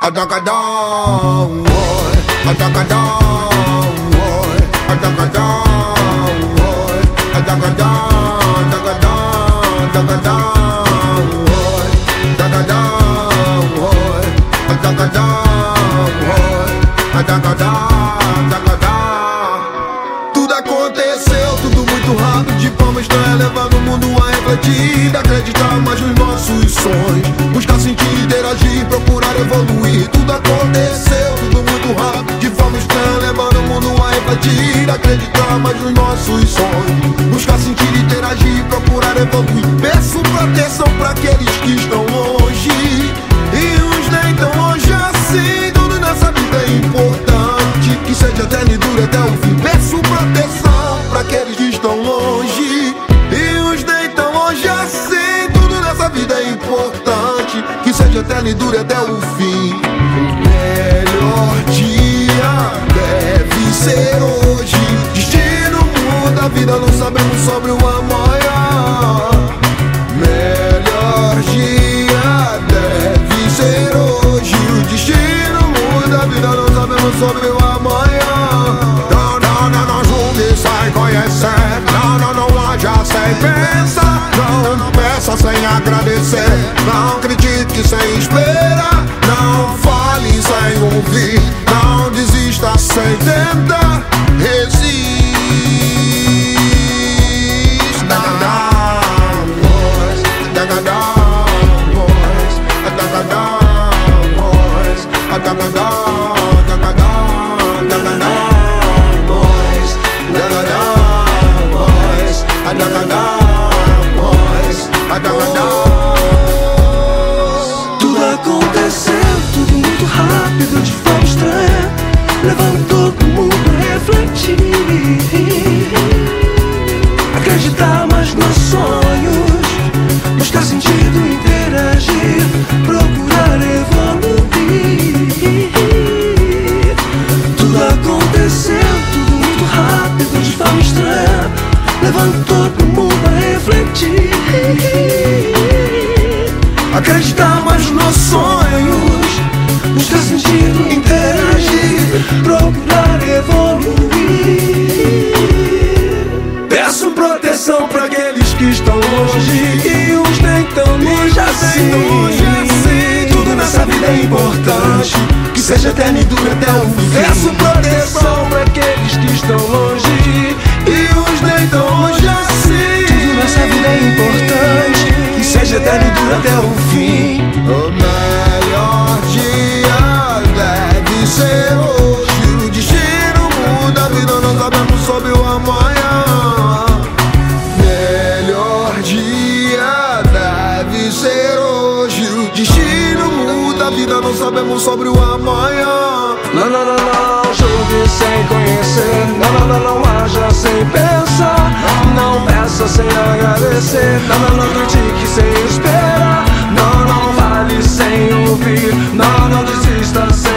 Atacadão, oi, atacadão, oi, atacadão, oi, atacadão, atacadão, atacadão, oi, atacadão, oi, atacadão, oi, atacadão, atacadão. Tudo aconteceu, tudo muito rápido, de forma estranha, levando o mundo a refletir, acreditar mais nos nossos sonhos, buscar sentido, interagir, procurar evoluir. Tudo aconteceu, tudo muito rápido, de forma estranha, levando o mundo a refletir, acreditar mais nos nossos sonhos, buscar sentido, interagir, procurar evoluir. Peço proteção pra aqueles que estão longe e uns nem tão longe assim. Tudo nessa vida é importante, que seja eterno e dure até o fim. Peço proteção pra aqueles que estão longe e uns nem tão longe assim. Tudo nessa vida é importante, que seja eterno e dure até o fim. O melhor dia deve ser hoje. Destino muda a vida, não sabemos sobre o amanhã. Melhor dia deve ser hoje. O destino muda a vida, não sabemos sobre o amanhã. Não, não, não, não julgue sem conhecer. Não, não, não haja sem pensar. Não peça sem agradecer. Não critique sem esperar. Não fale sem ouvir. Não desista sem tentar. Resista. Tudo aconteceu, tudo muito rápido, de forma estranha, levando todo mundo a refletir, acreditar mais nos sonhos, buscar sentido, interagir, procurar evoluir. Tudo aconteceu, tudo muito rápido, de forma estranha, levando todo mundo a refletir, acreditar mais nos sonhos, buscar sentido, interagir, procurar evoluir. Peço proteção pra aqueles que estão longe e uns nem tão longe assim. Tudo nessa vida é importante, que seja eterno e dure até o fim. Peço proteção pra aqueles que estão longe e uns nem tão longe assim. Tudo nessa vida é importante, que seja eterno e dure até o fim. O melhor dia deve ser hoje. O destino muda a vida, não sabemos sobre o amanhã. Melhor dia deve ser hoje. O destino muda a vida, não sabemos sobre o amanhã. Não, não, não, não, julgue sem conhecer. Não, não, não, não haja sem pensar. Não peça sem agradecer. Não, não, não critique sem esperar. Não, não fale sem ouvir. Não, não desista sem